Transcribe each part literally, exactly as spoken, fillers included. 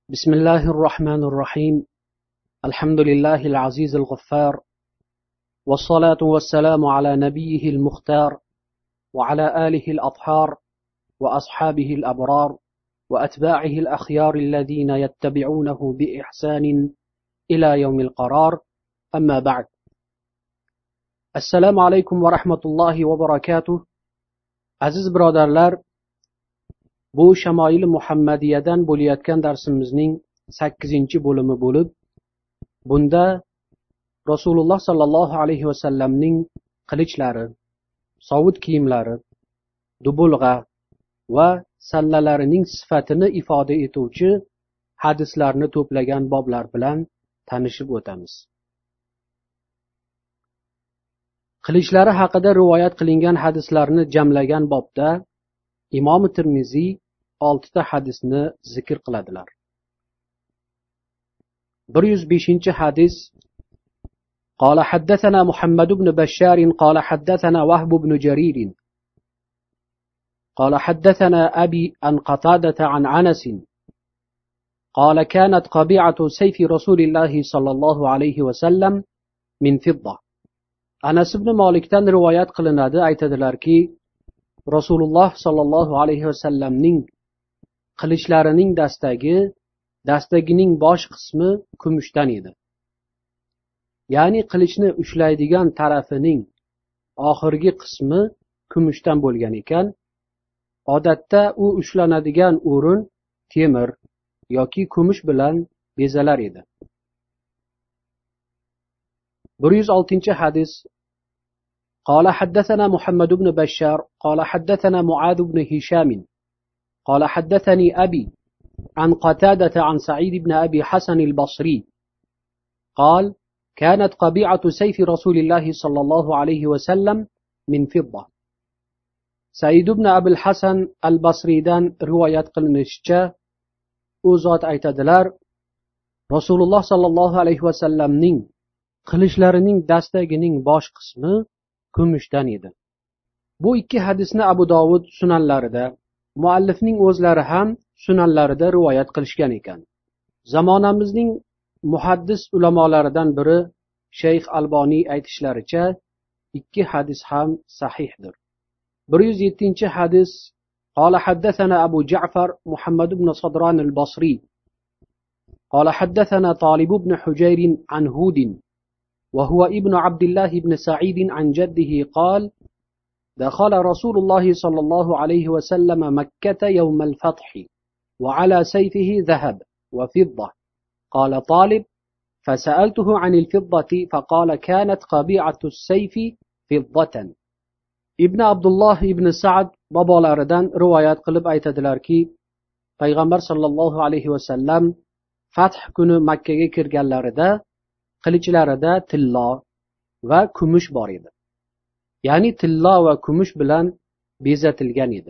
بسم الله الرحمن الرحيم. الحمد لله العزيز الغفار، والصلاة والسلام على نبيه المختار وعلى آله الأطهار وأصحابه الأبرار وأتباعه الأخيار الذين يتبعونه بإحسان إلى يوم القرار. أما بعد. السلام عليكم ورحمة الله وبركاته. Aziz birodarlar, bu Shamoil Muhammadiyadan bo'layotgan darsimizning sakkizinchi bo'limi bo'lib, bunda Rasululloh sallallohu alayhi vasallamning qilichlari, sovut kiyimlari, dubulg'a va sallalarining sifatini ifoda etuvchi hadislarni to'plagan boblar bilan tanishib o'tamiz. Qilichlari haqida rivoyat qilingan hadislarni jamlagan bobda Imom Tirmiziy oltita hadisni zikr qiladilar. bir yuz beshinchi hadis: قال حدثنا محمد بن بشار قال حدثنا وهب بن جرير قال حدثنا أبي عن قتادة عن أنس قال كانت قبيعة سيف رسول الله صلى الله عليه وسلم من فضة. Anas ibn Malikdan rivoyat qilinadi, aytadilarki, Rasululloh sallallohu alayhi vasallamning qilichlarining dastagi, dastagining bosh qismi kumushdan edi. Ya'ni qilichni ushlaydigan tarafining oxirgi qismi kumushdan bo'lgan ekan. Odatda u ushlanadigan o'rin temir yoki kumush bilan bezalar edi. bir yuz oltinchi hadis: قال حدثنا محمد بن بشار قال حدثنا معاذ بن هشام قال حدثني أبي عن قتادة عن سعيد بن أبي حسن البصري قال كانت قبيعة سيف رسول الله صلى الله عليه وسلم من فضة. سعيد بن أبي الحسن البصري دان روايات قلنشچه u zot aytadilar, Rasululloh sallallohu alayhi vasallamning qilichlarining dastagining bosh qismi kumushdan edi. Bu ikki hadisni Abu Dovud sunanlarida, muallifning o'zlari ham sunanlarida rivoyat qilishgan ekan. Zamonamizning muhaddis ulamolaridan biri Shayx Alboniy aytishlaricha ikki hadis ham sahihdir. bir yuz yettinchi hadis: قال حدثنا أبو جعفر محمد بن صدران البصري قال حدثنا طالب بن حجير عن هود وهو ابن عبد الله بن سعيد عن جده قال دخل رسول الله صلى الله عليه وسلم مكة يوم الفتح وعلى سيفه ذهب وفضة. قال طالب فسألته عن الفضة فقال كانت قبيعة السيف فضة. ibn Abdullah ibn Sa'd bobolaridan rivoyat qilib aytadilarki, payg'ambar sallallohu alayhi vasallam fath kuni Makkaga kirganlarida qilichlarida tillo va kumush bor edi. Ya'ni tillo va kumush bilan bezatilgan edi.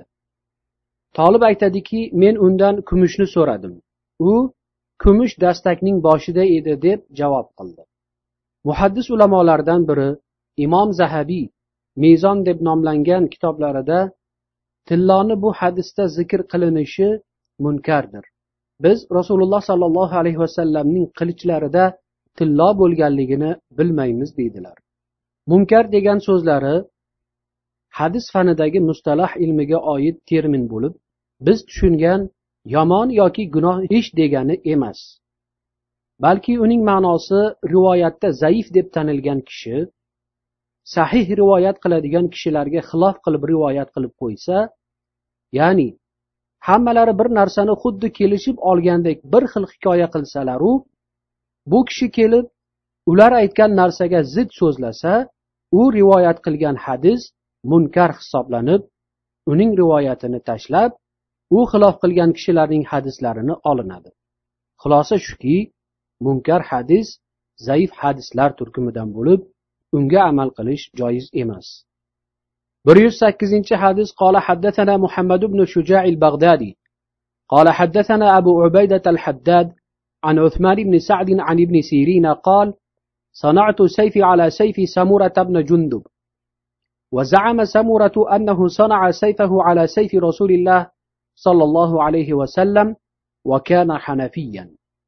Tolib aytadiki, men undan kumushni so'radim. U kumush dastakning boshida edi deb javob qildi. Muhaddis ulamolardan biri Imom Zahabiy Mezon deb nomlangan kitoblarida tilloni bu hadisda zikr qilinishi munkardir. Biz Rasululloh sallallohu alayhi vasallamning qilichlarida tillo bo'lganligini bilmaymiz deydilar. Munkar degan so'zlari hadis fanidagi mustalah ilmiga oid termin bo'lib, biz tushungan yomon yoki gunoh ish degani emas. Balki uning ma'nosi rivoyatda zaif deb tanilgan kishi sahih rivoyat qiladigan kishilarga xilof qilib rivoyat qilib qo'ysa, ya'ni hammalari bir narsani xuddi kelishib olgandek bir xil hikoya qilsalar, u bu kishi kelib ular aytgan narsaga zid so'zlasa, u rivoyat qilgan hadis munkar hisoblanib, uning rivoyatini tashlab, u xilof qilgan kishilarning hadislarini olinadi. Xulosa shuki, munkar hadis zaif hadislar turkumidan bo'lib, unga amal qilish joiz emas. bir yuz sakkizinchi hadis: قال حدثنا محمد بن شجاع البغدادي قال حدثنا أبو عبيدة الحداد عن عثمان بن سعد عن ابن سيرين قال صنعت سيفي على سيف سمورة بن جندب وزعم سمورة أنه صنع سيفه على سيف رسول الله صلى الله عليه وسلم وكان حنفيا.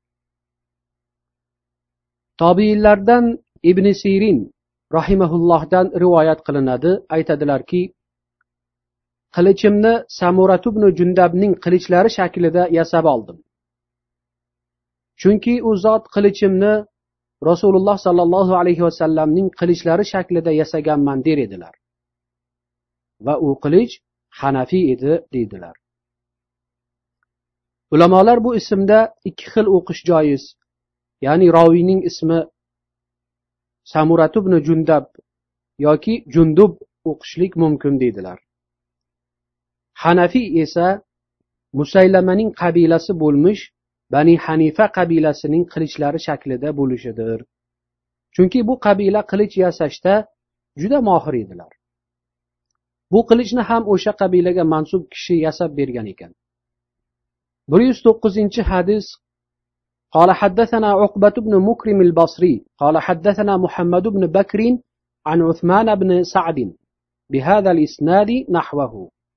Tobiinlardan Ibn Sirin rahimahullohdan rivoyat qilinadi, aytadilarki, qilichimni Samurat ibn Jundabning qilichlari shaklida yasab oldim. Chunki u zot qilichimni Rasululloh sallallohu alayhi vasallamning qilichlari shaklida yasaganman der edilar. Va u qilich Hanafi edi deydilar. Ulamolar bu ismda ikki xil o'qish joiz. Ya'ni roviyning ismi Samurat ibn Jundab yoki Jundub o'qishlik mumkin deydilar. Hanafi esa Musaylamaning qabilasi bo'lmish Bani Hanifa qabilasining qilichlari shaklida bo'lishidir. Chunki bu qabila qilich yasashda juda mohir edilar. Bu qilichni ham o'sha qabilaga mansub kishi yasab bergan ekan. bir yuz to'qqizinchi hadis. قال حدثنا عقبة بن مكرم البصري قال حدثنا محمد بن بكر عن عثمان بن سعد بهذا الإسناد نحوه.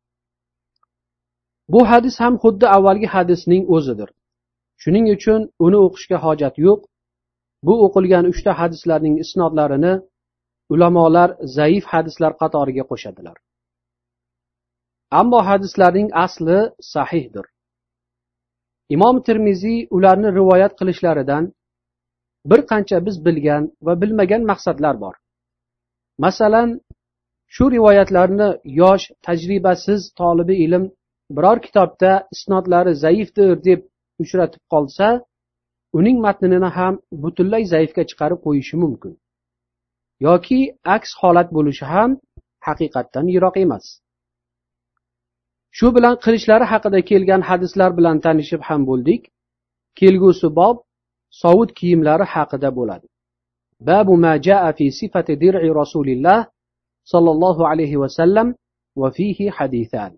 Bu hadis ham xuddi avvalgi hadisning o'zidir. Shuning uchun uni o'qishga hojat yo'q. Bu o'qilgan uchta hadislarning isnodlarini ulamolar zaif hadislar qatoriga qo'shadilar. Ammo hadislarning asli sahihdir. Imom Tirmiziy ularni rivoyat qilishlaridan bir qancha biz bilgan va bilmagan maqsadlar bor. Masalan, shu rivoyatlarni yosh, tajribasiz tolibi ilm biror kitobda isnodlari zaifdir deb uchratib qolsa, uning matnini ham butunlay zaifga chiqarib qo'yishi mumkin. Yoki aks holat bo'lishi ham haqiqatdan yiroq emas. Shu bilan qilishlari haqida kelgan hadislar bilan tanishib ham bo'ldik. Kelgusi bob sovut kiyimlari haqida bo'ladi. Babu ma jaa fi sifati dir'i Rasulillah sallallohu alayhi va sallam va fihi hadithan.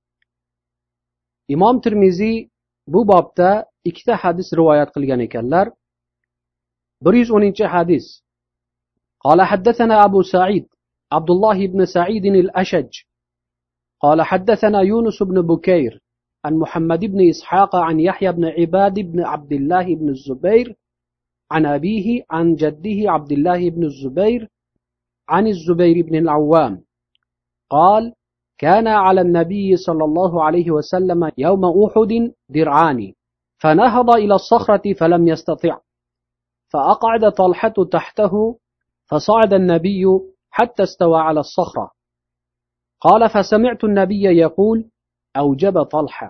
Imom Tirmiziy bu bobda ikkita hadis rivoyat qilgan ekanlar. bir yuz o'ninchi hadis. Qala haddathana Abu Sa'id Abdullah ibn Sa'id al-Ashaj قال حدثنا يونس بن بكير عن محمد بن إسحاق عن يحيى بن عباد بن عبد الله بن الزبير عن أبيه عن جده عبد الله بن الزبير عن الزبير بن العوام قال كان على النبي صلى الله عليه وسلم يوم أحد درعان فنهض إلى الصخرة فلم يستطع فأقعد طلحة تحته فصعد النبي حتى استوى على الصخرة قال فسمعت النبي يقول أوجب طلحة.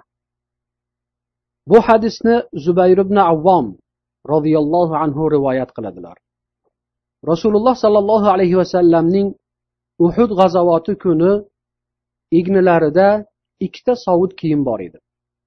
Bu hadisni Zubayr ibn Avvom radhiyallohu anhu rivoyat qiladilar. Rasululloh sallallohu alayhi va sallamning Uhud g'azovati kuni ignilarida ikkita sovut kiyim bor edi.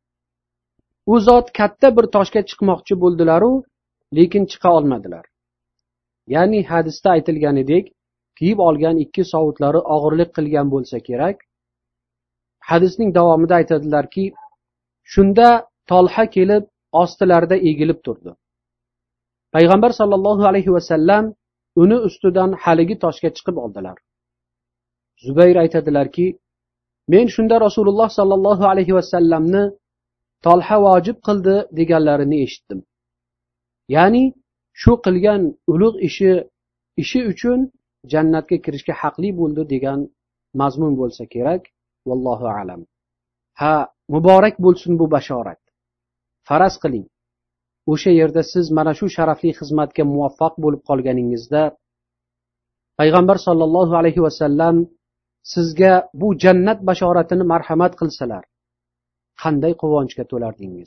U zot katta bir toshga chiqmoqchi bo'ldilar-u, lekin chiqa olmadilar. Ya'ni hadisda aytilganidek, kiyib olgan ikki sovutlari og'irlik qilgan bo'lsa kerak. Hadisning davomida aytadilarki, shunda Tolha kelib ostilarida egilib turdi. Payg'ambar sallallohu alayhi va sallam uni ustidan haligi toshga chiqib oldilar. Zubayr aytadilarki, men shunda Rasululloh sallallohu alayhi va sallamni Tolha vojib qildi deganlarini eshitdim. Ya'ni shu qilgan ulug' ishi ishi uchun jannatga kirishga haqli bo'ldi degan mazmun bo'lsa kerak. Vallohu alam. Ha, muborak bo'lsin bu bashorat. Faraz qiling, o'sha yerda siz mana shu sharafli xizmatga muvaffaq bo'lib qolganingizda payg'ambar sollallohu alayhi va sallam sizga bu jannat bashoratini marhamat qilsalar, qanday quvonchga to'lardingiz.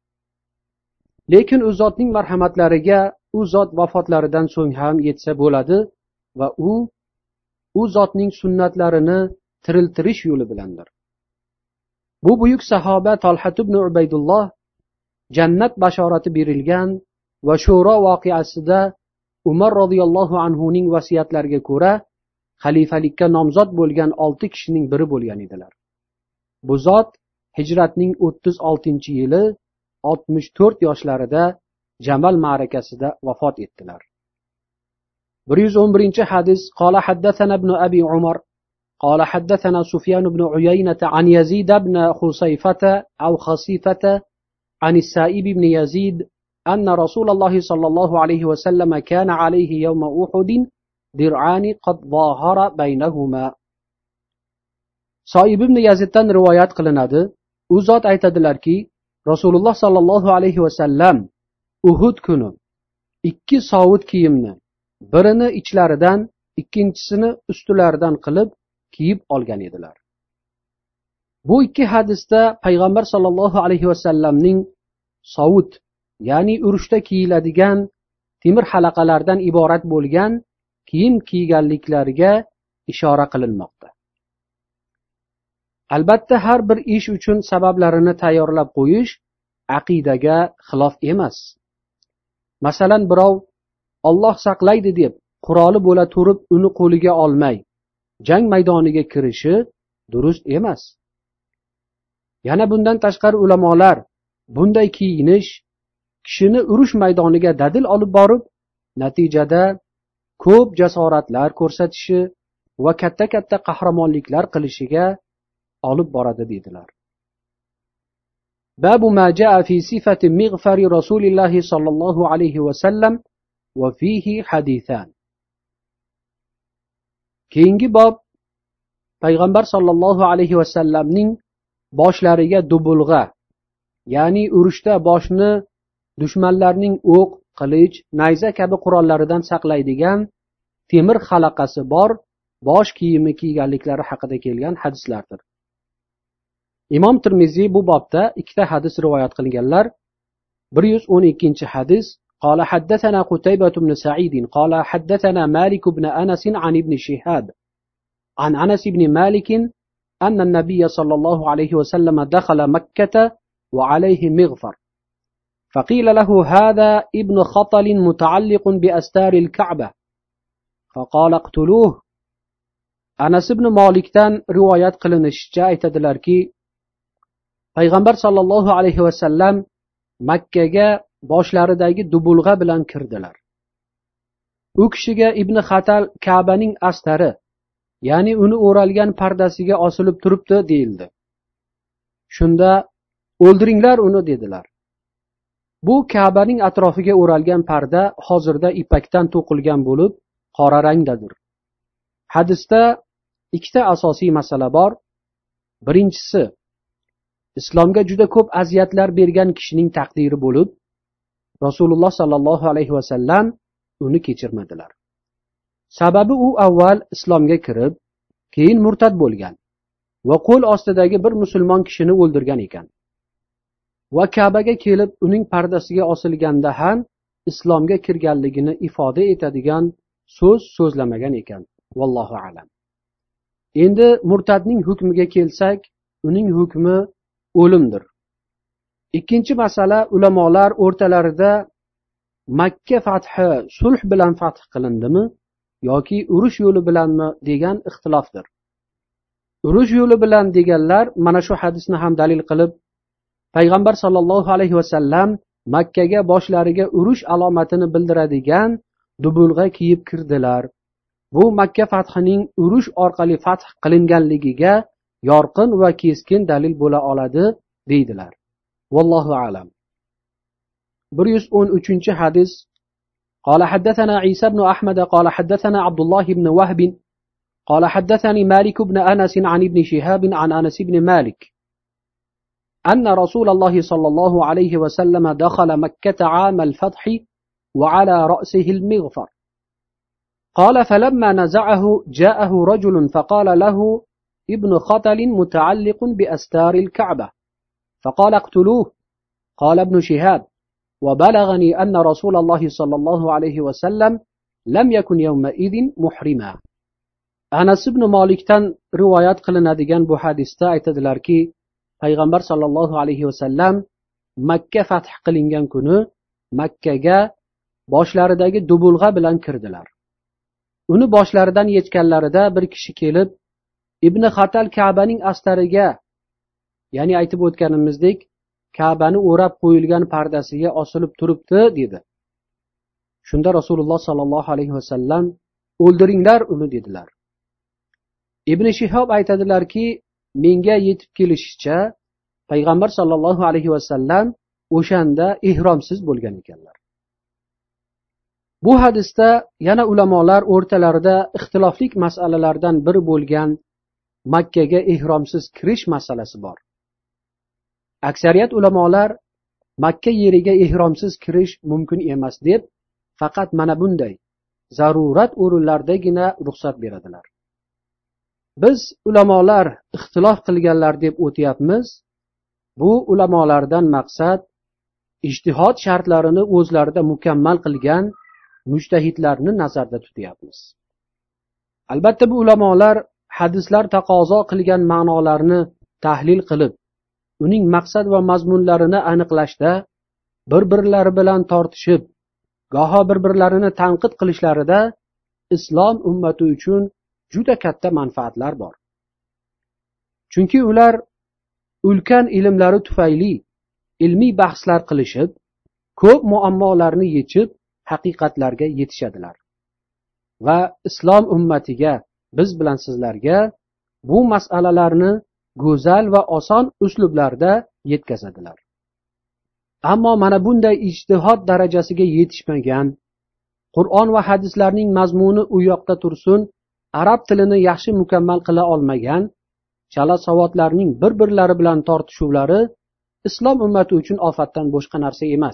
Lekin u zotning marhamatlariga u zot vafotlaridan so'ng ham yetsa bo'ladi va u u zotning sunnatlarini tiriltirish yo'li bilandir. Bu buyuk sahoba Talha ibn Ubaydulloh jannat bashorati berilgan va Shura voqeasida Umar radhiyallohu anhu ning vasiyatlariga ko'ra xalifalikka nomzod bo'lgan olti kishining biri bo'lgan edilar. Bu zot hijratning o'ttiz oltinchi yili oltmish to'rt yoshlarida Jamal ma'rakasida vafot etdilar. bir yuz o'n birinchi hadis. Qala haddathana ibn Abi Umar قال حدثنا سفيان بن عيينة عن يزيد بن خصيفة أو خصيفة عن السائب بن يزيد أن رسول الله صلى الله عليه وسلم كان عليه يوم أحد درعان قد ظاهر بينهما. Soib ibn Yaziddan rivoyat qilinadi. U zot aytadilarki, Rasululloh sallallohu alayhi vasallam Uhud kuni ikki sovut kiyimni birini ichlaridan, ikkinchisini ustilaridan qilib kiyib olgan edilar. Bu ikki hadisda payg'ambar sallallohu alayhi vasallamning sovut, ya'ni urushda kiyiladigan temir halaqalardan iborat bo'lgan kiyim kiyganliklariga ishora qilinmoqda. Albatta har bir ish uchun sabablarini tayyorlab qo'yish aqidaga xilof emas. Masalan, birov Alloh saqlaydi deb quroli bo'la turib uni qo'liga olmay jang maydoniga kirishi durust emas. Yana bundan tashqari ulamolar bunday kiyinish kishini urush maydoniga dadil olib borib, natijada ko'p jasoratlar ko'rsatishi va katta-katta qahramonliklar qilishiga olib boradi dedilar. Babu ma jaa fi sifati mighfari Rasulilloh sallallohu alayhi va sallam va fihi hadithan. Keyingi bob payg'ambar sallallohu alayhi va sallamning boshlariga dubulg'a, ya'ni urushda boshni dushmanlarning o'q, qilich, nayza kabi qurollaridan saqlaydigan temir halaqasi bor bosh kiyimi kiyganliklari haqida kelgan hadislardir. Imom Tirmiziy bu bobda ikkita hadis rivoyat qilganlar. bir yuz o'n ikkinchi hadis: "Qala haddathana Qutaybah ibn Sa'id, qala haddathana Malik ibn Anas an ibn Shihab, an Anas ibn Malik anna an-nabiy sallallahu alayhi wa sallam dakhala Makkah wa alayhi mighfar. فقيل له هذا ابن خطل متعلق بأستار الكعبة فقال اقتلوه." Anas ibn Malikdan rivoyat qilinishicha aytadilarki, payg'ambar sallallohu alayhi va sallam Makkaga boshlaridagi dubulg'a bilan kirdilar. U kishiga Ibn Xatal Ka'baning astari, ya'ni uni o'ralgan pardasiga osilib turibdi deyildi. Shunda o'ldiringlar uni dedilar. Bu Ka'baning atrofiga o'ralgan parda hozirda ipakdan to'qilgan bo'lib, qora rangdadir. Hadisda ikkita asosiy masala bor. Birinchisi, islomga juda ko'p aziyatlar bergan kishining taqdiri bo'lib, Rasululloh sallallohu alayhi va sallam uni kechirmadilar. Sababi u avval islomga kirib, keyin murtad bo'lgan va qo'l ostidagi bir musulmon kishini o'ldirgan ekan. Va Ka'baga kelib uning pardasiga osilganda ham islomga kirganligini ifoda etadigan so'z so'zlamagan ekan. Vallohu a'lam. Endi murtadning hukmiga kelsak, uning hukmi o'limdir. Ikkinchi masala, ulamolar o'rtalarida Makka fathi sulh bilan fath qilindimi yoki urush yo'li bilanmi degan ixtilofdir. Urush yo'li bilan deganlar mana shu hadisni ham dalil qilib, payg'ambar sallallohu alayhi va sallam Makkaga boshlariga urush alomatini bildiradigan dubulg'a kiyib kirdilar. Bu Makka fathining urush orqali fath qilinganligiga yorqin va keskin dalil bo'la oladi deydilar. Vallohu a'lam. bir yuz o'n uchinchi hadis: قال حدثنا عيسى بن أحمد قال حدثنا عبد الله بن وهب قال حدثني مالك بن أنس عن ابن شهاب عن أنس بن مالك أن رسول الله صلى الله عليه وسلم دخل مكة عام الفتح وعلى رأسه المغفر. قال فلما نزعه جاءه رجل فقال له ابن خطل متعلق بأستار الكعبة فقال اقتلوه. قال ابن شهاب وبلغني أن رسول الله صلى الله عليه وسلم لم يكن يومئذ محرما. Anas ibn Malikdan rivoyat qilinadigan bu hadisda aytadilarki, payg'ambar sallallohu alayhi vasallam Makka fath qilingan kuni Makkaga boshlaridagi dubulg'a bilan kirdilar. Uni boshlaridan yechganlarida bir kishi kelib, Ibn Xatal Ka'baning astariga, ya'ni aytib o'tganimizdek, Ka'bani o'rab qo'yilgan pardasiga osilib turibdi dedi. Shunda Rasululloh sallallohu alayhi vasallam o'ldiringlar uni dedilar. Ibn Shihob aytadilarki, menga yetib kelishicha payg'ambar sallallohu alayhi vasallam o'shanda ihromsiz bo'lgan ekanlar. Bu hadisda yana ulamolar o'rtalarida ixtilofli masalalardan biri bo'lgan Makkaga ihromsiz kirish masalasi bor. Aksariyat ulamolar Makka yeriga ihromsiz kirish mumkin emas deb, faqat mana bunday zarurat o'rinlardagina ruxsat beradilar. Biz ulamolar ixtilof qilganlar deb o'tyapmiz. Bu ulamolardan maqsad ijtihod shartlarini o'zlarida mukammal qilgan mujtahidlarni nazarda tutyapmiz. Albatta bu ulamolar hadislar taqozo qilgan ma'nolarni tahlil qilib, uning maqsad va mazmunlarini aniqlashda bir-birlari bilan tortishib, goho bir-birlarini tanqid qilishlaridan islom ummati uchun juda katta manfaatlar bor. Chunki ular ulkan ilmlari tufayli ilmiy bahslar qilishib, ko'p muammolarni yechib, haqiqatlarga yetishadilar. Va islom ummatiga, biz bilan sizlarga bu masalalarni go'zal va oson uslublarda yetkazadilar. Ammo mana bunday ijtihod darajasiga yetishmagan, Qur'on va hadislarning mazmuni u yoqda tursin, arab tilini yaxshi mukammal qila olmagan chala savodlarning bir-birlari bilan tortishuvlari islom ummati uchun ofatdan boshqa narsa emas.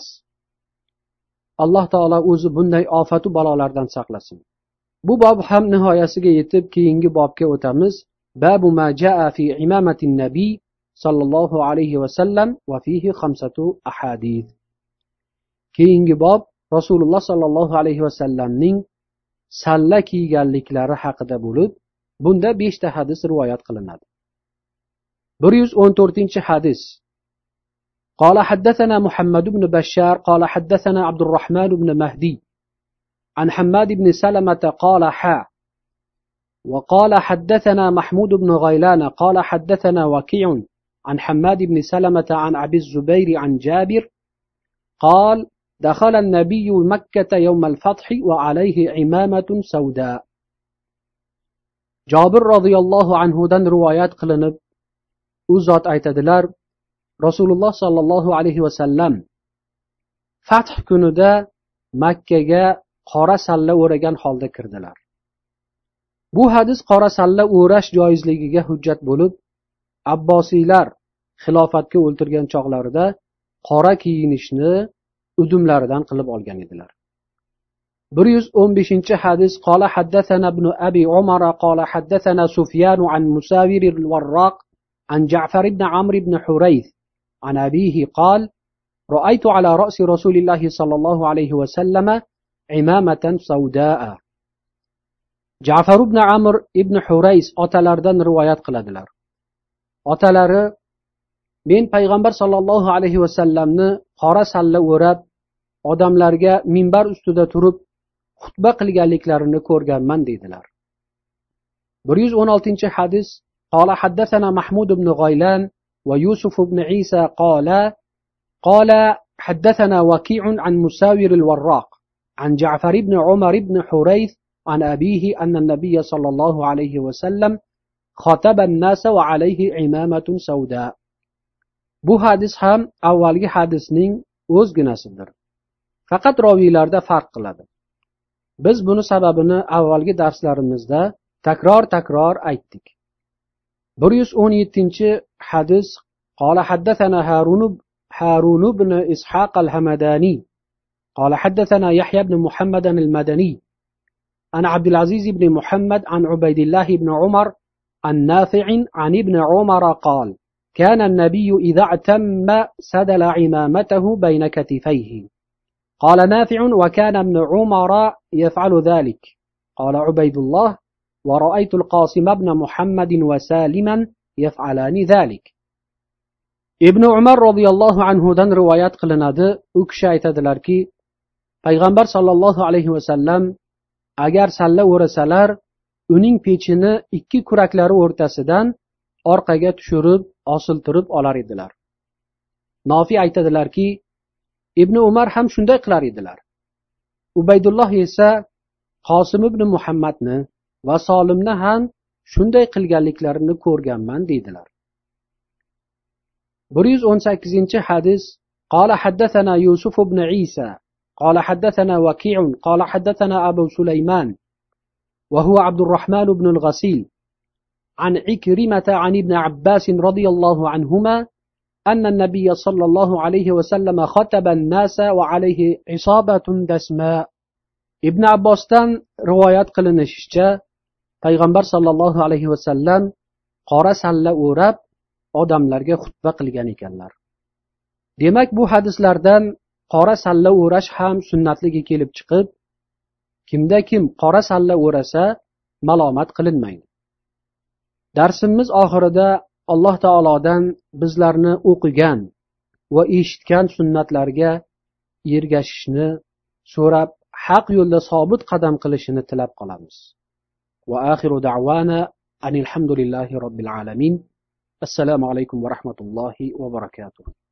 Alloh taolo o'zi bunday ofatu balolardan saqlasin. Bu bob ham nihoyasiga yetib, keyingi bobga o'tamiz. Babu ma jaa fi imamatin nabiy sallallohu alayhi va sallam va fihi khamsatu ahadith. Keyingi bob Rasululloh sallallohu alayhi va sallamning salla kiyganliklari haqida bo'lib, bunda besh ta hadis rivoyat qilinadi. bir yuz o'n to'rtinchi hadis. قال حدثنا محمد بن بشار قال حدثنا عبد الرحمن بن مهدي عن حماد بن سلمة قال حا وقال حدثنا محمود بن غيلان قال حدثنا وكيع عن حماد بن سلمة عن أبي الزبير عن جابر قال دخل النبي مكة يوم الفتح وعليه عمامة سوداء. Jabir radhiyallohu anhu dan rivoyat qilinib, u zot aytadilar, Rasululloh sallallohu alayhi va sallam Fath kunida Makkaga qora salla o'ragan holda kirdilar. Bu hadis qora salla o'rash joizligiga hujjat bo'lib, Abbosiylar xilofatga o'ltirgan chog'larida qora kiyinishni udumlaridan qilib olgan edilar. bir yuz o'n beshinchi hadis. Qala haddathana ibn Abi Umar qala haddathana Sufyan an Musawir al-Warraq an Ja'far ibn Amr ibn Hurayth an abihi qala ra'aytu ala ra'si Rasulillah sallallohu alayhi va sallam imamatan sawda'a. Ja'far ibn Amr ibn Hurays otalaridan rivoyat qiladilar. Otalari men payg'ambar sallallohu alayhi va sallamni qora salla o'rab, odamlarga minbar ustida turib xutba qilganliklarini ko'rganman dedilar. bir yuz o'n oltinchi hadis. Qala haddathana Mahmud ibn Ghaylan va Yusuf ibn Isa qala qala haddathana Waqi'un an Musawir al-Warraq an Ja'far ibn Umar ibn Hurayth an abihi anna an-nabiy sallallohu alayhi va sallam khataba an-nas wa alayhi imamatun sawda. Bu hadis ham avvalgi hadisning o'zginasidir. Faqat roviylarda farq qiladi. Biz buni sababini avvalgi darslarimizda takror-takror aytdik. bir yuz o'n yettinchi hadis. Qala haddathana Harun Harun ibn Ishaq al-Hamadani qala haddathana Yahya ibn Muhammad al-Madani an Abdul Aziz ibn Muhammad an Ubaydillah ibn Umar an Nafi' an ibn Umar qala كان النبي إذا اعتم سدل عمامته بين كتفيه. قال نافع وكان ابن عمر يفعل ذلك. قال عبيد الله ورأيت القاسم بن محمد وسالما يفعلان ذلك. ابن عمر رضي الله عنه dan rivoyat qilinadi. U kishi aytadilarki, payg'ambar sallallohu alayhi va sallam agar salla o'rasalar, uning pechini ikki kuraklari o'rtasidan orqaga tushirib, osiltirib olar edilar. Nofi aytadilarki, Ibn Umar ham shunday qilar edilar. Ubaydulloh esa Qosim ibn Muhammadni va Solimni ham shunday qilganliklarini ko'rganman deydilar. bir yuz o'n sakkizinchi hadis. قال حدثنا يوسف بن عيسى قال حدثنا وكيع قال حدثنا أبو سليمان وهو عبد الرحمن بن الغسيل عن عكرمة عن ابن عباس رضي الله عنهما أن النبي صلى الله عليه وسلم خطب الناس وعليه عصابة دسماء. Ibn Abbosdan rivoyat qilinishicha, payg'ambar sollallohu alayhi vasallam qora salla o'rab odamlarga xutba qilgan ekanlar. Demak, bu hadislardan qora salla o'rash ham sunnatligi kelib chiqib, kimda kim qora salla o'rasa malomat qilinmaydi. Darsimiz oxirida Alloh taolodan bizlarni o'qigan va eshitgan sunnatlarga ergashishni so'rab, haq yo'lda sobit qadam qilishini tilab qolamiz. Va axiru da'wana anil hamdulillahi robbil alamin. Assalomu alaykum va rahmatullohi va barakatuh.